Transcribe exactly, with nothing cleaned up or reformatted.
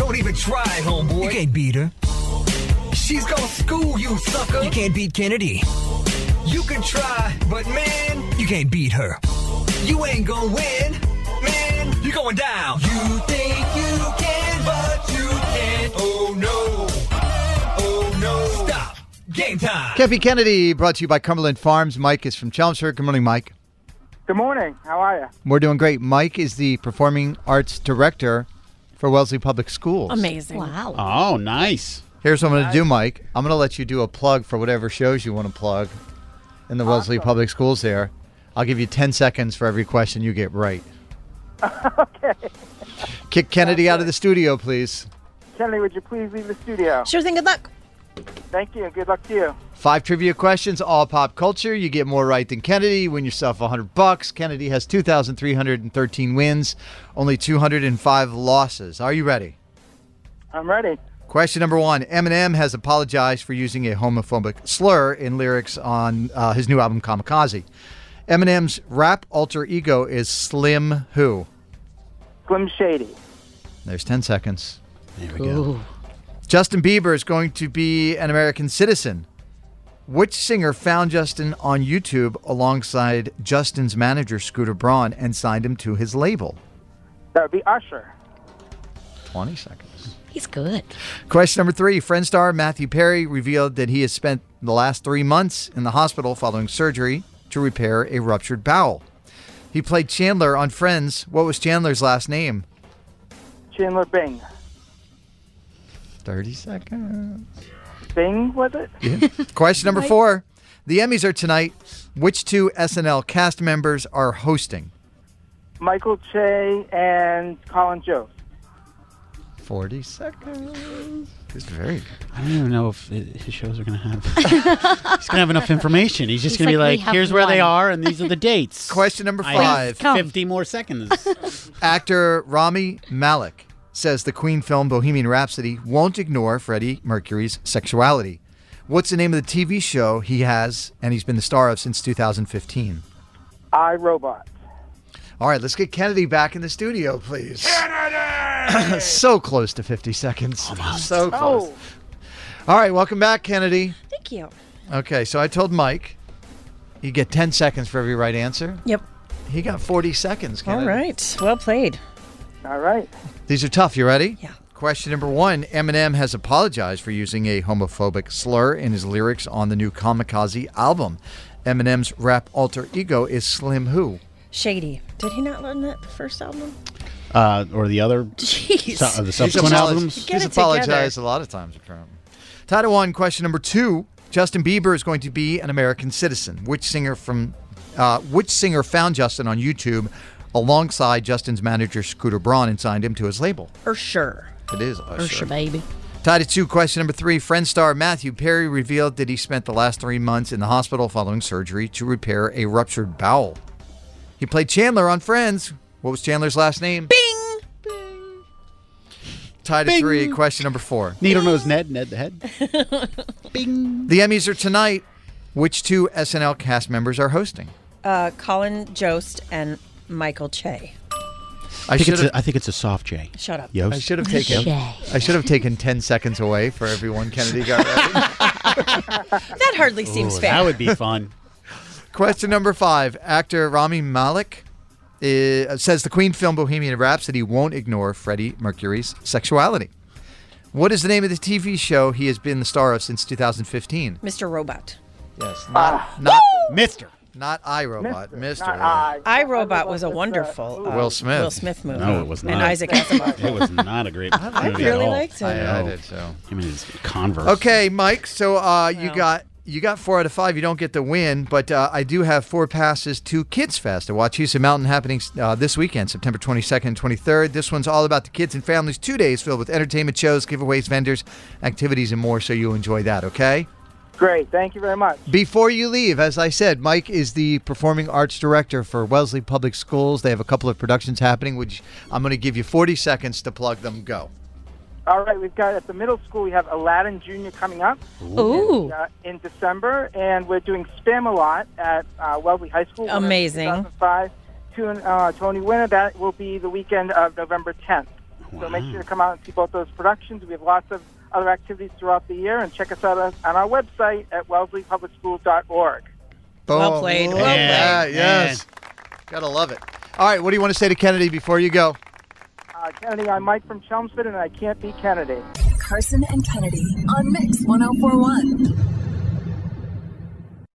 Don't even try, homeboy. You can't beat her. She's gonna school you, sucker. You can't beat Kennedy. You can try, but man, You can't beat her. you ain't gonna win. Man, you're going down. You think you can, but you can't. Oh no. Oh no. Stop. Game time. Cappy Kennedy, brought to you by Cumberland Farms. Mike is from Chelmsford. Good morning, Mike. Good morning. How are you? We're doing great. Mike is the Performing Arts Director for Wellesley Public Schools. Amazing. Wow. Oh, nice. Here's what I'm going to do, Mike. I'm going to let you do a plug for whatever shows you want to plug in the Wellesley Public Schools there. I'll give you ten seconds for every question you get right. Okay. Kick Kennedy out of the studio, please. Kennedy, would you please leave the studio? Sure thing. Good luck. Thank you. Good luck to you. Five trivia questions, all pop culture. You get more right than Kennedy. You win yourself one hundred bucks. Kennedy has two thousand three hundred thirteen wins, only two hundred five losses. Are you ready? I'm ready. Question number one. Eminem has apologized for using a homophobic slur in lyrics on uh, his new album, Kamikaze. Eminem's rap alter ego is Slim who? Slim Shady. There's ten seconds. There we go. Justin Bieber is going to be an American citizen. Which singer found Justin on YouTube alongside Justin's manager, Scooter Braun, and signed him to his label? That would be Usher. twenty seconds. He's good. Question number three. Friend star Matthew Perry revealed that he has spent the last three months in the hospital following surgery to repair a ruptured bowel. He played Chandler on Friends. What was Chandler's last name? Chandler Bing. thirty seconds. Bing, was it? Yeah. Question number four. The Emmys are tonight. Which two S N L cast members are hosting? Michael Che and Colin Jost. forty seconds. This is very good. I don't even know if it, his shows are going to have... He's going to have enough information. He's just He's going to be like, like, "We have here's where they one." are, and these are the dates. Question number I five. have fifty more seconds. Actor Rami Malek says the Queen film Bohemian Rhapsody won't ignore Freddie Mercury's sexuality. What's the name of the T V show he has and he's been the star of since two thousand fifteen? I, Robot. All right, let's get Kennedy back in the studio, please. Kennedy! So close to fifty seconds. So close. Oh, All right, welcome back, Kennedy. Thank you. Okay, so I told Mike you get ten seconds for every right answer. Yep. He got forty seconds, Kennedy. All right. Well played. all right. These are tough. You ready? Yeah. Question number one. Eminem has apologized for using a homophobic slur in his lyrics on the new Kamikaze album. Eminem's rap alter ego is Slim who? Shady. Did he not learn that the first album? Uh, or the other... Jeez. su- uh, the He's subsequent apolog- albums. Get He's it apologized together. a lot of times, apparently. Title one, question number two. Justin Bieber is going to be an American citizen. Which singer from, uh, which singer found Justin on YouTube alongside Justin's manager Scooter Braun and signed him to his label? Usher. It is Usher. Usher, baby. Tied at two, question number three. Friend star Matthew Perry revealed that he spent the last three months in the hospital following surgery to repair a ruptured bowel. He played Chandler on Friends. What was Chandler's last name? Bing. Tied at Bing. three, question number four. Needle Nose Ned, Ned the Head. Bing. The Emmys are tonight. Which two S N L cast members are hosting? Uh, Colin Jost and Michael Che. I I think, should it's have. a, I think it's a soft J. Shut up. Yost. I should have taken. Shay. I should have taken ten seconds away for everyone Kennedy got ready. That hardly seems Ooh, fair. that would be fun. Question number five. Actor Rami Malek uh, says the Queen film Bohemian Rhapsody won't ignore Freddie Mercury's sexuality. What is the name of the T V show he has been the star of since two thousand fifteen? Mister Robot. Yes, not not Mister not iRobot, Mister Not I. I, Robot was a It's, uh, wonderful uh, Will Smith. Will Smith movie. No, it was And not. Isaac Asimov. It was not a great I movie really at all. liked it. I, I No. did so. Him and his Converse. Okay, Mike. So uh, you Well. got you got four out of five. You don't get the win, but uh, I do have four passes to Kids Fest at Wachusett Mountain happening uh, this weekend, September twenty-second and twenty-third. This one's all about the kids and families. Two days filled with entertainment shows, giveaways, vendors, activities, and more. So you'll enjoy that. Okay. Great. Thank you very much. Before you leave, as I said, Mike is the Performing Arts Director for Wellesley Public Schools. They have a couple of productions happening, which I'm going to give you forty seconds to plug them. Go. All right. We've got at the middle school, we have Aladdin Junior coming up Ooh. uh, in December, and we're doing Spam-A-Lot at uh, Wellesley High School. Amazing. two thousand five. To, uh, Tony Winner, that will be the weekend of November tenth. So make sure to come out and see both those productions. We have lots of other activities throughout the year, and check us out on on our website at wellesley public schools dot org. Well played. Love Well played. that, yes. Gotta love it. All right, what do you want to say to Kennedy before you go? Uh, Kennedy, I'm Mike from Chelmsford, and I can't be Kennedy. Carson and Kennedy on Mix one oh four one.